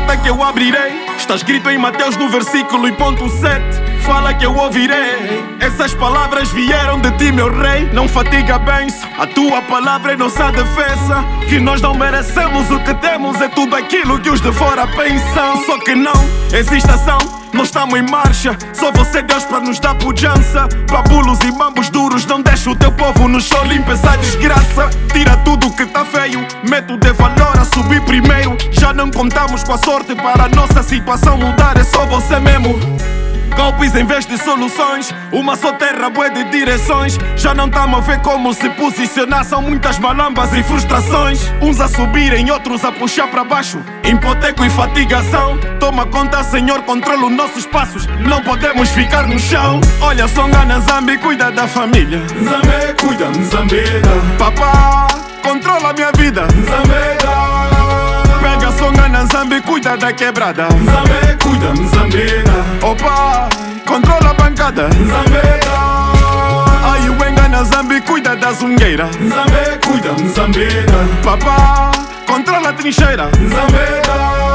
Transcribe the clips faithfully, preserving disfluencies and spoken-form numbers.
porta que eu abrirei. Está escrito em Mateus no versículo e ponto sete. Fala que eu ouvirei. Essas palavras vieram de ti, meu rei. Não fatiga a bênção, a tua palavra é nossa defesa. Que nós não merecemos o que temos, é tudo aquilo que os de fora pensam. Só que não existe ação, nós estamos em marcha. Só você, Deus, para nos dar pujança. Babulos e mambos duros, não deixa o teu povo no chão, limpa essa desgraça. Tira tudo que tá feio, mete o de valor a subir primeiro. Já não contamos com a sorte para a nossa situação mudar, é só você mesmo. Golpes em vez de soluções, uma só terra bué de direções. Já não tamo a ver como se posicionar, são muitas malambas e frustrações. Uns a subirem, outros a puxar para baixo, hipoteco e fatigação. Toma conta, Senhor, controla os nossos passos, não podemos ficar no chão. Olha só, Ngana Nzambi, cuida da família. Nzambe, cuida, Nzambeda. Papá, controla a minha vida. Nzambeda. Pega só, Ngana Nzambi, cuida da quebrada. Nzambe, cuida, Nzambeda. Opa, controla a bancada. Nzambeda. Ai, o Ngana Nzambi, cuida da zungueira. Nzambe, cuida, Nzambeda. Papá, controla a trincheira. Nzambeda.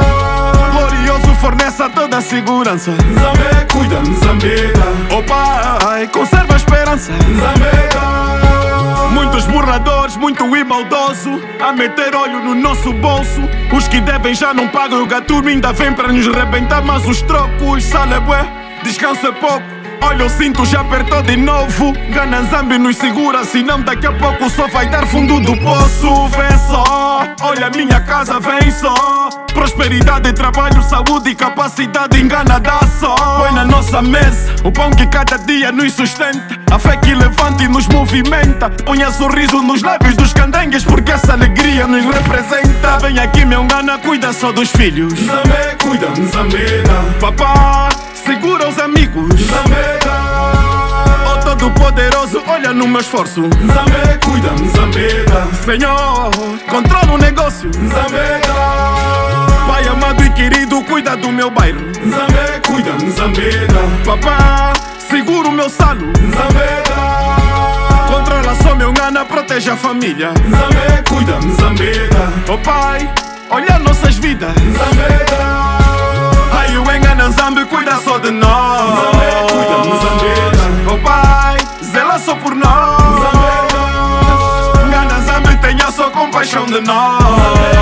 Glorioso fornece a toda a segurança. Nzambe, cuida, Nzambeda. Opa, ai, conserva a esperança. Nzambeda. Muitos burladores, muito e maldoso a meter olho no nosso bolso. Os que devem já não pagam, o gatuno ainda vem para nos rebentar. Mas os trocos, sale bué, descanso é pouco. Olha, o cinto já apertou de novo. Ngana Nzambi nos segura, senão daqui a pouco só vai dar fundo do poço. Vê só, olha, minha casa vem só. Prosperidade, trabalho, saúde e capacidade, Ngana dá só. Põe na nossa mesa o pão que cada dia nos sustenta, a fé que levanta e nos movimenta. Ponha sorriso nos lábios dos candengues, porque essa alegria nos representa. Vem aqui, meu Ngana, cuida só dos filhos. Nzambe, cuida, Nzambeda. Papá, segura os amigos. Nzambeda. Oh, todo poderoso, olha no meu esforço. Nzambe, cuida, Nzambeda. Senhor, controla o negócio. Nzambeda. Pai amado e querido, cuida do meu bairro. Nzambe, cuida, Nzambeda. Papá, segura o meu salo. Nzambeda. Controla só meu Ngana, protege a família. Nzambe, cuida, Nzambeda. Oh Pai, olha nossas vidas. Nzambeda. Ai, o Ngana Nzambi, cuida só de nós. Nzambe, cuida, Nzambeda. Oh Pai, zela só por nós. Nzambeda. Ngana Nzambi, tenha só compaixão de nós.